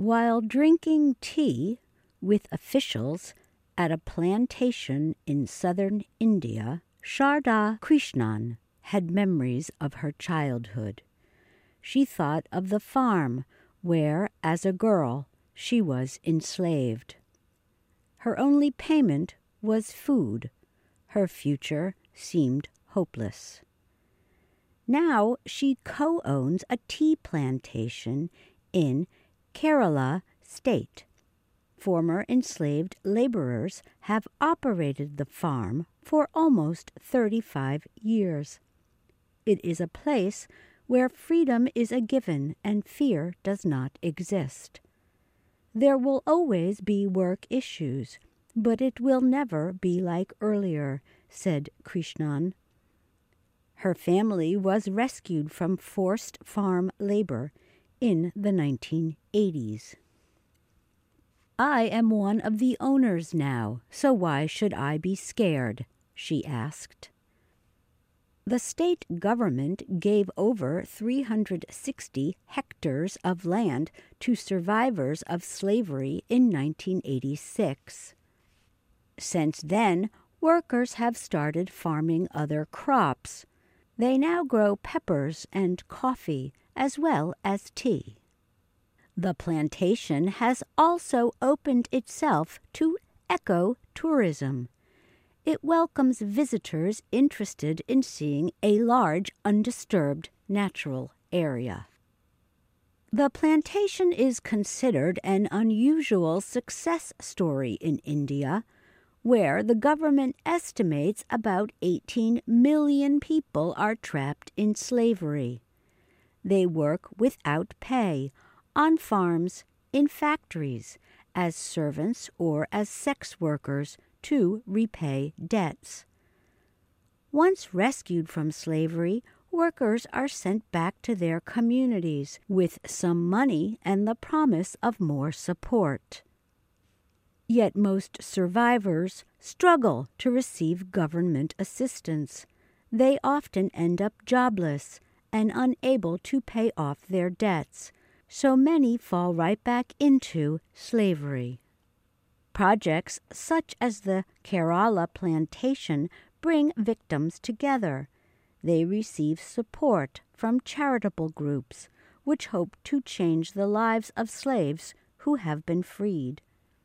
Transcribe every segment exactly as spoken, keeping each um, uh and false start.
While drinking tea with officials at a plantation in southern India, Sharda Krishnan had memories of her childhood. She thought of the farm where, as a girl, she was enslaved. Her only payment was food. Her future seemed hopeless. Now she co-owns a tea plantation in Kerala State. Former enslaved laborers have operated the farm for almost thirty-five years. It is a place where freedom is a given and fear does not exist. There will always be work issues, but it will never be like earlier, said Krishnan. Her family was rescued from forced farm labor in the nineteen eighties. I am one of the owners now, so why should I be scared? She asked. The state government gave over three hundred sixty hectares of land to survivors of slavery in nineteen eighty-six. Since then, workers have started farming other crops. They now grow peppers and coffee, as well as tea. The plantation has also opened itself to eco-tourism. It welcomes visitors interested in seeing a large, undisturbed natural area. The plantation is considered an unusual success story in India, where the government estimates about eighteen million people are trapped in slavery. They work without pay, on farms, in factories, as servants or as sex workers to repay debts. Once rescued from slavery, workers are sent back to their communities with some money and the promise of more support. Yet most survivors struggle to receive government assistance. They often end up jobless and unable to pay off their debts, so many fall right back into slavery. Projects such as the Kerala plantation bring victims together. They receive support from charitable groups, which hope to change the lives of slaves who have been freed.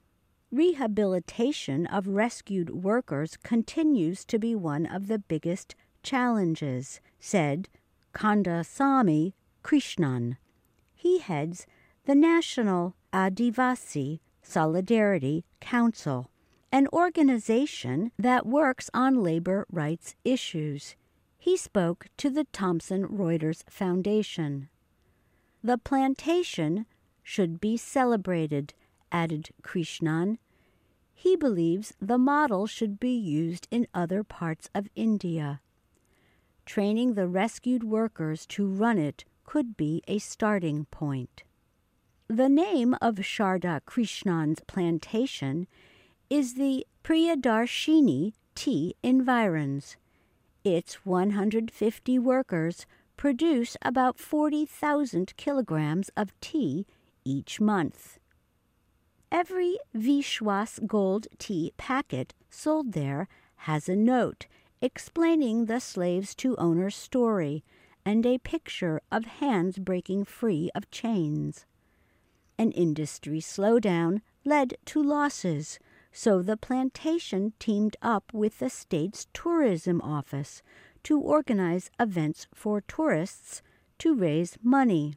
Rehabilitation of rescued workers continues to be one of the biggest challenges, said Kandasamy Krishnan. He heads the National Adivasi Solidarity Council, an organization that works on labor rights issues. He spoke to the Thomson Reuters Foundation. The plantation should be celebrated, added Krishnan. He believes the model should be used in other parts of India. Training the rescued workers to run it could be a starting point. The name of Sharda Krishnan's plantation is the Priyadarshini Tea Environs. Its one hundred fifty workers produce about forty thousand kilograms of tea each month. Every Vishwas Gold tea packet sold there has a note explaining the slaves-to-owner story and a picture of hands breaking free of chains. An industry slowdown led to losses, so the plantation teamed up with the state's tourism office to organize events for tourists to raise money.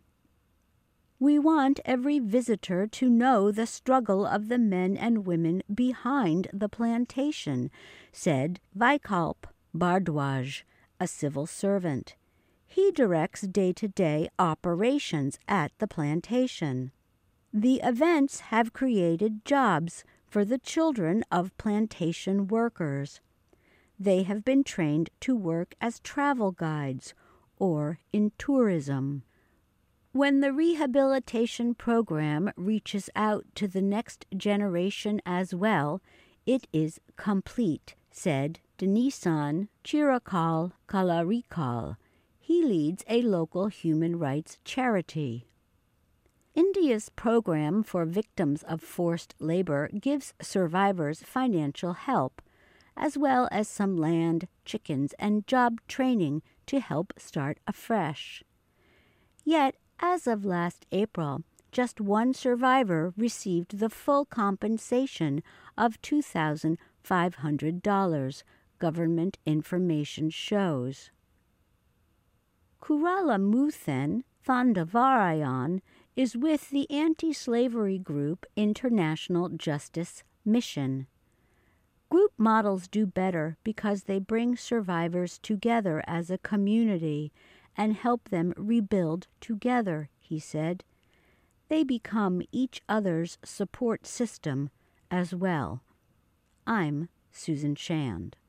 We want every visitor to know the struggle of the men and women behind the plantation, said Vaikalp Bardwaj, a civil servant. He directs day-to-day operations at the plantation. The events have created jobs for the children of plantation workers. They have been trained to work as travel guides or in tourism. When the rehabilitation program reaches out to the next generation as well, it is complete, said Denisan Chirakal Kalarikal. He leads a local human rights charity. India's program for victims of forced labor gives survivors financial help, as well as some land, chickens, and job training to help start afresh. Yet, as of last April, just one survivor received the full compensation of two thousand five hundred dollars, government information shows. Kurala Muthen Thandavarayan is with the anti-slavery group International Justice Mission. Group models do better because they bring survivors together as a community and help them rebuild together, he said. They become each other's support system as well. I'm Susan Shand.